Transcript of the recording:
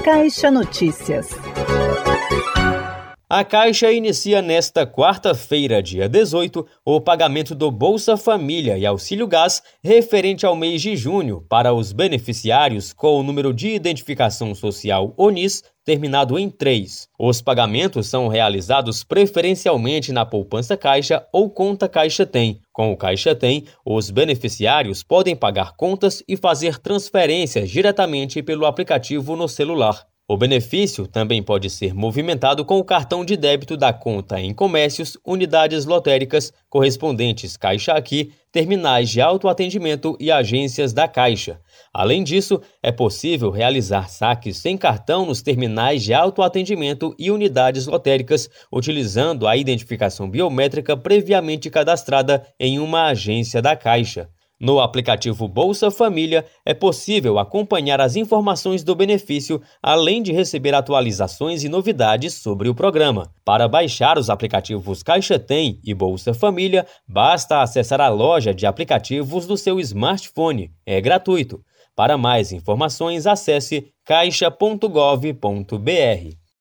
Caixa Notícias. A Caixa inicia nesta quarta-feira, dia 18, o pagamento do Bolsa Família e Auxílio Gás referente ao mês de junho para os beneficiários com o número de identificação social ONIS terminado em 3. Os pagamentos são realizados preferencialmente na poupança Caixa ou conta Caixa Tem. Com o Caixa Tem, os beneficiários podem pagar contas e fazer transferências diretamente pelo aplicativo no celular. O benefício também pode ser movimentado com o cartão de débito da conta em comércios, unidades lotéricas, correspondentes Caixa Aqui, terminais de autoatendimento e agências da Caixa. Além disso, é possível realizar saques sem cartão nos terminais de autoatendimento e unidades lotéricas, utilizando a identificação biométrica previamente cadastrada em uma agência da Caixa. No aplicativo Bolsa Família, é possível acompanhar as informações do benefício, além de receber atualizações e novidades sobre o programa. Para baixar os aplicativos Caixa Tem e Bolsa Família, basta acessar a loja de aplicativos do seu smartphone. É gratuito. Para mais informações, acesse caixa.gov.br.